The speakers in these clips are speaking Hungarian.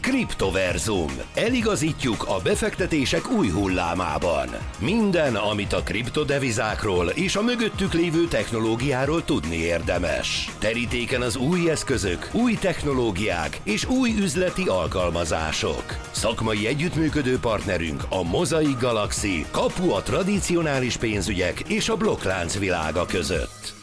Kriptoverzum. Eligazítjuk a befektetések új hullámában. Minden, amit a kriptodevizákról és a mögöttük lévő technológiáról tudni érdemes. Terítéken az új eszközök, új technológiák és új üzleti alkalmazások. Szakmai együttműködő partnerünk a Mosaic Galaxy, kapu a tradicionális pénzügyek és a blokklánc világa között.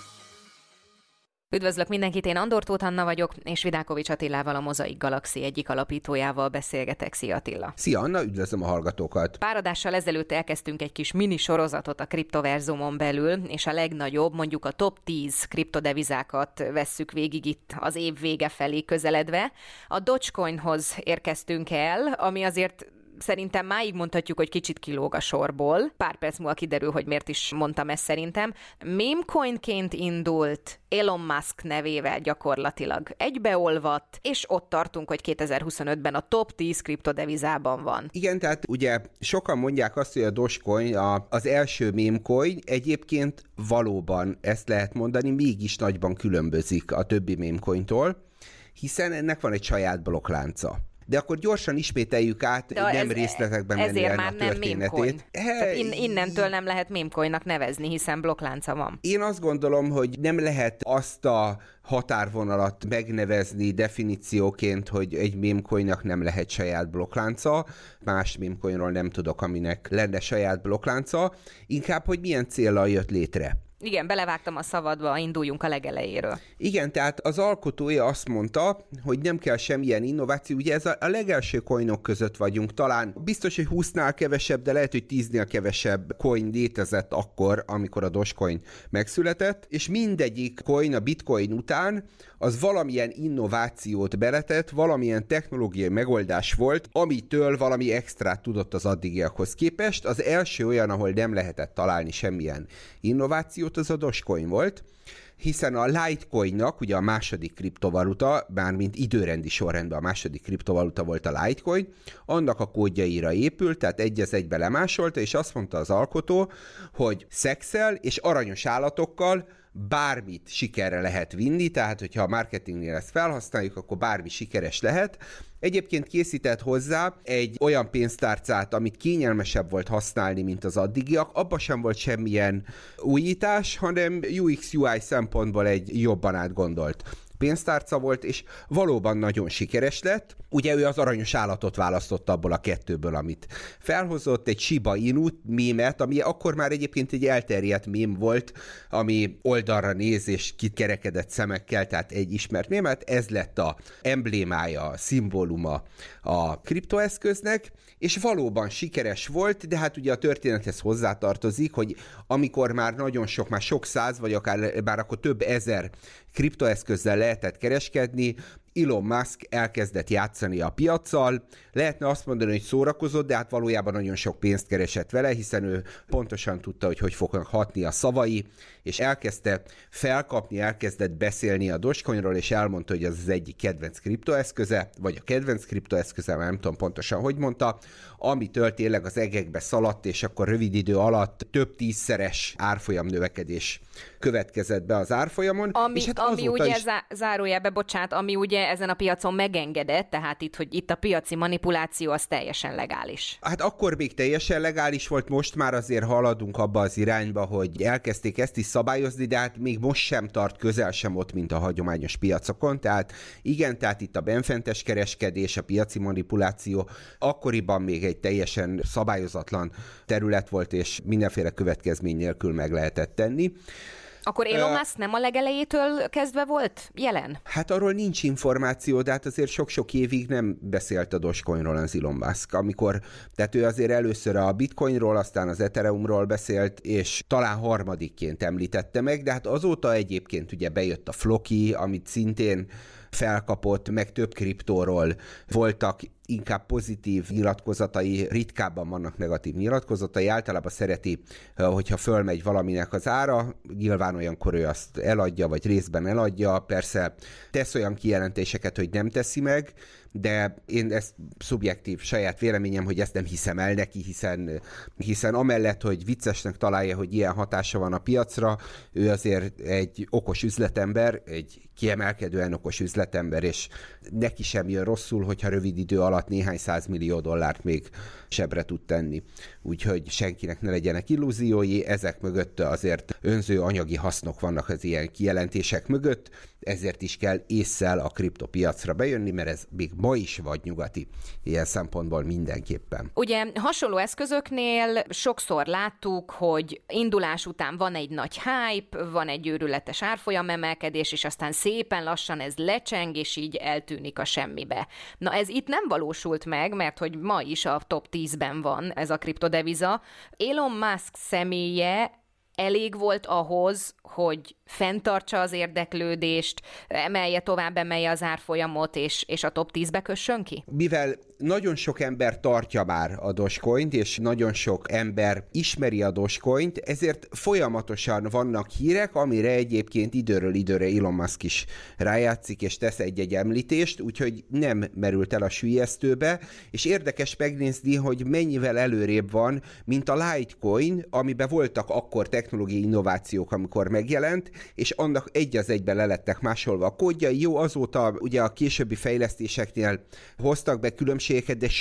Üdvözlök mindenkit, én Andor Tóth Anna vagyok, és Vidákovics Attilával, a Mosaic Galaxy egyik alapítójával beszélgetek. Szia Attila! Szia Anna, üdvözlöm a hallgatókat! Pár adással ezelőtt elkezdtünk egy kis mini sorozatot a kriptoverzumon belül, és a legnagyobb, mondjuk a top 10 kriptodevizákat vesszük végig itt az év vége felé közeledve. A Dogecoinhoz érkeztünk el, ami azért szerintem máig mondhatjuk, hogy kicsit kilóg a sorból. Pár perc múlva kiderül, hogy miért is mondtam ezt szerintem. Memecoinként indult, Elon Musk nevével gyakorlatilag egybeolvadt, és ott tartunk, hogy 2025-ben a top 10 kriptodevizában van. Igen, tehát ugye sokan mondják azt, hogy a Dogecoin az első memecoin, egyébként valóban ezt lehet mondani, mégis nagyban különbözik a többi memecointól, hiszen ennek van egy saját blokklánca. De akkor gyorsan ismételjük át, nem részletekben menni el a történetét. Innentől nem lehet memecoinnak nevezni, hiszen blokklánca van. Én azt gondolom, hogy nem lehet azt a határvonalat megnevezni definícióként, hogy egy memecoinnak nem lehet saját blokklánca. Más memecoinról nem tudok, aminek lenne saját blokklánca. Inkább, hogy milyen céllal jött létre. Igen, belevágtam a szavadba, induljunk a legelejéről. Igen, tehát az alkotója azt mondta, hogy nem kell semmilyen innováció. Ugye ez a legelső coinok között vagyunk, talán biztos, hogy 20-nál kevesebb, de lehet, hogy 10-nél kevesebb coin létezett akkor, amikor a Dogecoin megszületett, és mindegyik coin a Bitcoin után az valamilyen innovációt beletett, valamilyen technológiai megoldás volt, amitől valami extrát tudott az addigiakhoz képest. Az első olyan, ahol nem lehetett találni semmilyen innovációt, az a Dogecoin volt, hiszen a Litecoinnak, ugye a második kriptovaluta, bármint időrendi sorrendben a második kriptovaluta volt a Litecoin, annak a kódjaira épült, tehát egy az egybe lemásolta, és azt mondta az alkotó, hogy szexel és aranyos állatokkal bármit sikerre lehet vinni, tehát hogyha a marketingnél ezt felhasználjuk, akkor bármi sikeres lehet. Egyébként készített hozzá egy olyan pénztárcát, amit kényelmesebb volt használni, mint az addigiak. Abban sem volt semmilyen újítás, hanem UX-UI szempontból egy jobban átgondolt pénztárca volt, és valóban nagyon sikeres lett. Ugye ő az aranyos állatot választotta abból a kettőből, amit felhozott, egy Shiba Inu mémet, ami akkor már egyébként egy elterjedt mém volt, ami oldalra néz és kikerekedett szemekkel, tehát egy ismert mémet. Ez lett a emblémája, a szimbóluma a kriptoeszköznek, és valóban sikeres volt, de hát ugye a történethez hozzátartozik, hogy amikor már nagyon sok, már sok száz, vagy akár már akkor több ezer kriptoeszközzel lehetett kereskedni, Elon Musk elkezdett játszani a piaccal. Lehetne azt mondani, hogy szórakozott, de hát valójában nagyon sok pénzt keresett vele, hiszen ő pontosan tudta, hogy fognak hatni a szavai, és elkezdte felkapni, elkezdett beszélni a Dogecoinról, és elmondta, hogy ez az egyik kedvenc kriptoeszköze, vagy a kedvenc kriptoeszköze, nem tudom pontosan, hogy mondta, amitől tényleg az egekbe szaladt, és akkor rövid idő alatt több 10-szeres árfolyam növekedés következett be az árfolyamon. Ami ugye zárójelbe, bocsánat, ami ugye ezen a piacon megengedett, tehát itt a piaci manipuláció az teljesen legális. Hát akkor még teljesen legális volt, most már azért haladunk abba az irányba, hogy elkezdték ezt is szabályozni, de hát még most sem tart közel sem ott, mint a hagyományos piacokon, tehát igen, tehát itt a benfentes kereskedés, a piaci manipuláció akkoriban még egy teljesen szabályozatlan terület volt, és mindenféle következmény nélkül meg lehetett tenni. Akkor Elon Musk nem a legelejétől kezdve volt jelen? Hát arról nincs információ, de hát azért sok-sok évig nem beszélt a Dogecoinról az Elon Musk. Tehát ő azért először a Bitcoinról, aztán az Ethereumról beszélt, és talán harmadikként említette meg, de hát azóta egyébként ugye bejött a Floki, amit szintén felkapott, meg több kriptóról voltak inkább pozitív nyilatkozatai, ritkábban vannak negatív nyilatkozatai, általában szereti, hogyha fölmegy valaminek az ára, nyilván olyankor ő azt eladja, vagy részben eladja, persze tesz olyan kijelentéseket, hogy nem teszi meg, de én ezt szubjektív saját véleményem, hogy ezt nem hiszem el neki, hiszen amellett, hogy viccesnek találja, hogy ilyen hatása van a piacra, ő azért egy okos üzletember, egy kiemelkedően okos üzletember, és neki sem jön rosszul, hogyha rövid idő alatt néhány $100 millió még sebre tud tenni. Úgyhogy senkinek ne legyenek illúziói, ezek mögött azért önző anyagi hasznok vannak az ilyen kijelentések mögött, ezért is kell ésszel a kriptopiacra bejönni, mert ez még ma is vadnyugati, ilyen szempontból mindenképpen. Ugye hasonló eszközöknél sokszor láttuk, hogy indulás után van egy nagy hype, van egy őrületes árfolyamemelkedés, és aztán szépen lassan ez lecseng, és így eltűnik a semmibe. Na ez itt nem valósult meg, mert hogy ma is a top 10-ben van ez a kriptodeviza. Elon Musk személye elég volt ahhoz, hogy fenntartsa az érdeklődést, emelje az árfolyamot, és a top 10-be kössön ki? Mivel nagyon sok ember tartja már a Dogecoint, és nagyon sok ember ismeri a Dogecoint, ezért folyamatosan vannak hírek, amire egyébként időről időre Elon Musk is rájátszik, és tesz egy-egy említést, úgyhogy nem merült el a süllyesztőbe, és érdekes megnézni, hogy mennyivel előrébb van, mint a Litecoin, amiben voltak akkor technológiai innovációk, amikor megjelent, és annak egy az egyben lelettek másolva a kódjai. Jó, azóta ugye a későbbi fejlesztéseknél hoztak be különbségeket, de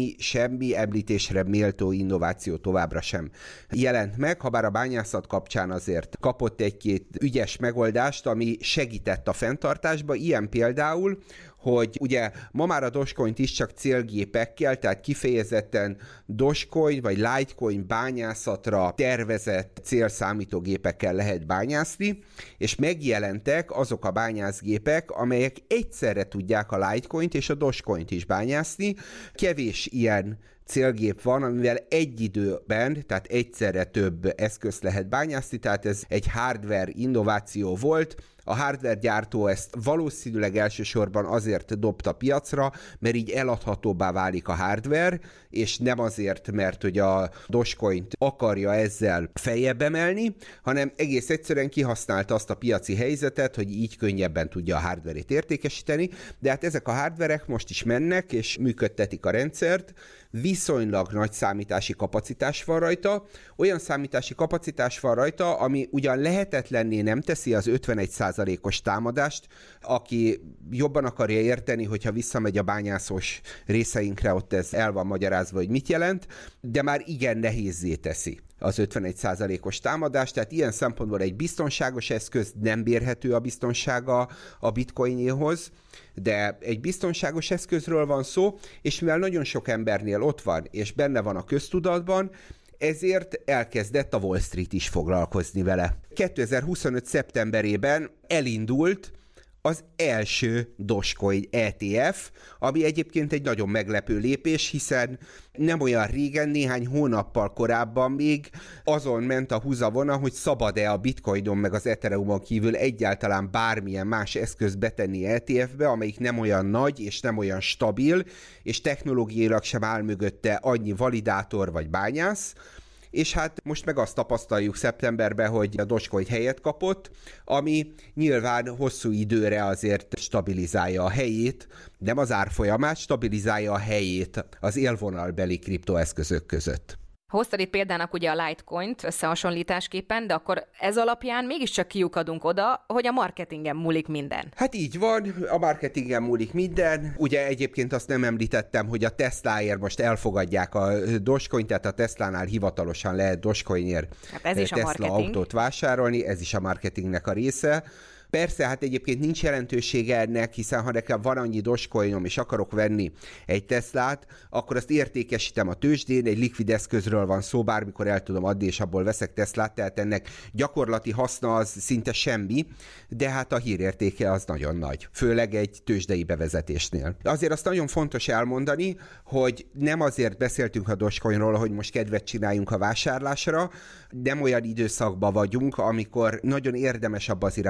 semmi említésre méltó innováció továbbra sem jelent meg, habár a bányászat kapcsán azért kapott egy-két ügyes megoldást, ami segített a fenntartásba, ilyen például, hogy ugye ma már a Dogecoint is csak célgépekkel, tehát kifejezetten Dogecoin vagy Litecoin bányászatra tervezett célszámítógépekkel lehet bányászni, és megjelentek azok a bányászgépek, amelyek egyszerre tudják a Litecoint és a Dogecoint is bányászni. Kevés ilyen célgép van, amivel egy időben, tehát egyszerre több eszközt lehet bányászni, tehát ez egy hardware innováció volt. A hardware gyártó ezt valószínűleg elsősorban azért dobta piacra, mert így eladhatóbbá válik a hardware, és nem azért, mert hogy a Dogecoint akarja ezzel feljebb emelni, hanem egész egyszerűen kihasználta azt a piaci helyzetet, hogy így könnyebben tudja a hardware-ét értékesíteni, de hát ezek a hardverek most is mennek, és működtetik a rendszert, viszonylag nagy számítási kapacitás van rajta, olyan számítási kapacitás van rajta, ami ugyan lehetetlenné nem teszi az 51%-os támadást, aki jobban akarja érteni, hogyha visszamegy a bányászós részeinkre, ott ez el van magyarázva, hogy mit jelent, de már igen nehézzé teszi az 51%-os támadást, tehát ilyen szempontból egy biztonságos eszköz, nem mérhető a biztonsága a bitcoinjéhoz, de egy biztonságos eszközről van szó, és mivel nagyon sok embernél ott van, és benne van a köztudatban, ezért elkezdett a Wall Street is foglalkozni vele. 2025. szeptemberében elindult az első Dogecoin ETF, ami egyébként egy nagyon meglepő lépés, hiszen nem olyan régen, néhány hónappal korábban még azon ment a húzavona, hogy szabad-e a Bitcoinon meg az Ethereumon kívül egyáltalán bármilyen más eszközt betenni ETF-be, amelyik nem olyan nagy és nem olyan stabil, és technológiailag sem áll mögötte annyi validátor vagy bányász, és hát most meg azt tapasztaljuk szeptemberben, hogy a Dogecoin helyet kapott, ami nyilván hosszú időre azért stabilizálja a helyét, nem az árfolyamát, stabilizálja a helyét az élvonalbeli kriptoeszközök között. Hoztad itt példának ugye a Litecoint összehasonlításképpen, de akkor ez alapján mégiscsak kiukadunk oda, hogy a marketingen múlik minden. Hát így van, a marketingen múlik minden. Ugye egyébként azt nem említettem, hogy a Teslaért most elfogadják a Dogecoint, tehát a Teslánál hivatalosan lehet Dogecoinért Tesla autót vásárolni, ez is a marketingnek a része. Persze, hát egyébként nincs jelentősége ennek, hiszen ha nekem van annyi Dogecoinom, és akarok venni egy Teslát, akkor azt értékesítem a tőzsdén, egy likvid eszközről van szó, bármikor el tudom adni, és abból veszek Teslát, tehát ennek gyakorlati haszna az szinte semmi, de hát a hírértéke az nagyon nagy, főleg egy tőzsdei bevezetésnél. Azért azt nagyon fontos elmondani, hogy nem azért beszéltünk a Dogecoinról, hogy most kedvet csináljunk a vásárlásra, nem olyan időszakban vagyunk, amikor nagyon érdemes abba az irányba gondolkodni,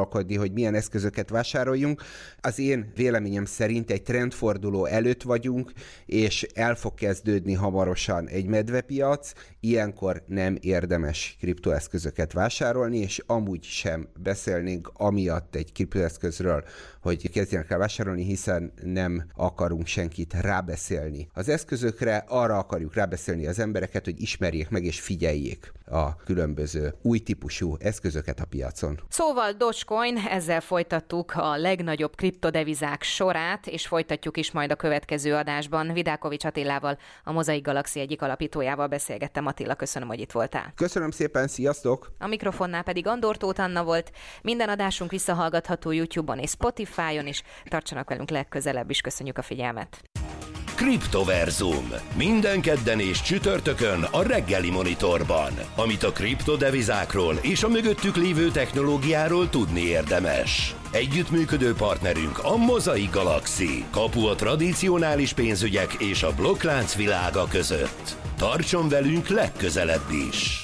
gondolkodni, hogy milyen eszközöket vásároljunk. Az én véleményem szerint egy trendforduló előtt vagyunk, és el fog kezdődni hamarosan egy medvepiac, ilyenkor nem érdemes kriptoeszközöket vásárolni, és amúgy sem beszélnénk amiatt egy kriptoeszközről, hogy kezdjenek el vásárolni, hiszen nem akarunk senkit rábeszélni az eszközökre, arra akarjuk rábeszélni az embereket, hogy ismerjék meg és figyeljék a különböző új típusú eszközöket a piacon. Szóval Dogecoin, ezzel folytattuk a legnagyobb kriptodevizák sorát, és folytatjuk is majd a következő adásban. Vidákovics Attilával, a Mozaik Galaxy egyik alapítójával beszélgettem. Attila, köszönöm, hogy itt voltál. Köszönöm szépen, sziasztok! A mikrofonnál pedig Andor Tóth Anna volt. Minden adásunk visszahallgatható YouTube-on és Spotify-on is. Tartsanak velünk legközelebb is, köszönjük a figyelmet. Kriptoverzum. Minden kedden és csütörtökön a reggeli Monitorban. Amit a kriptodevizákról és a mögöttük lévő technológiáról tudni érdemes. Együttműködő partnerünk a Mozaik Galaxy. Kapu a tradicionális pénzügyek és a blokklánc világa között. Tartson velünk legközelebb is!